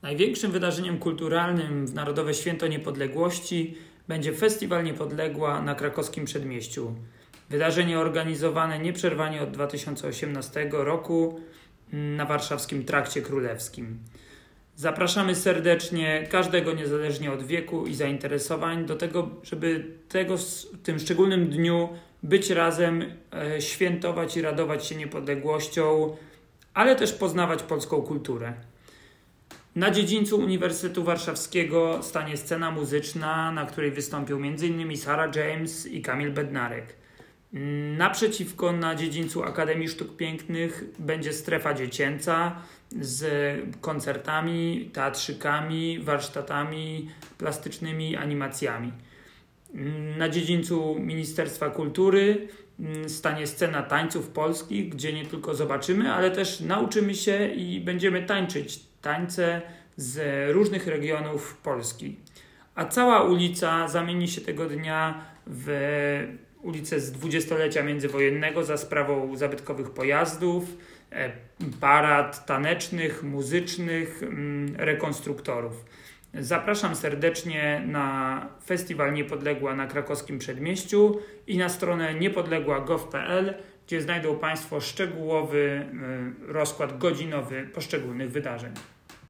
Największym wydarzeniem kulturalnym w Narodowe Święto Niepodległości będzie Festiwal Niepodległa na krakowskim Przedmieściu. Wydarzenie organizowane nieprzerwanie od 2018 roku na warszawskim Trakcie Królewskim. Zapraszamy serdecznie każdego niezależnie od wieku i zainteresowań do tego, żeby w tym szczególnym dniu być razem, świętować i radować się niepodległością, ale też poznawać polską kulturę. Na dziedzińcu Uniwersytetu Warszawskiego stanie scena muzyczna, na której wystąpią m.in. Sarah James i Kamil Bednarek. Naprzeciwko na dziedzińcu Akademii Sztuk Pięknych będzie strefa dziecięca z koncertami, teatrzykami, warsztatami plastycznymi, animacjami. Na dziedzińcu Ministerstwa Kultury stanie scena tańców polskich, gdzie nie tylko zobaczymy, ale też nauczymy się i będziemy tańczyć tańce z różnych regionów Polski. A cała ulica zamieni się tego dnia w ulicę z dwudziestolecia międzywojennego za sprawą zabytkowych pojazdów, parad tanecznych, muzycznych, rekonstruktorów. Zapraszam serdecznie na Festiwal Niepodległa na krakowskim Przedmieściu i na stronę niepodległa.gov.pl, gdzie znajdą Państwo szczegółowy rozkład godzinowy poszczególnych wydarzeń.